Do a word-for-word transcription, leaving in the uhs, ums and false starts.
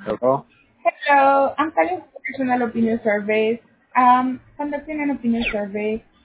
Hello? Hello, I'm calling for personal opinion surveys. Um, conducting an opinion survey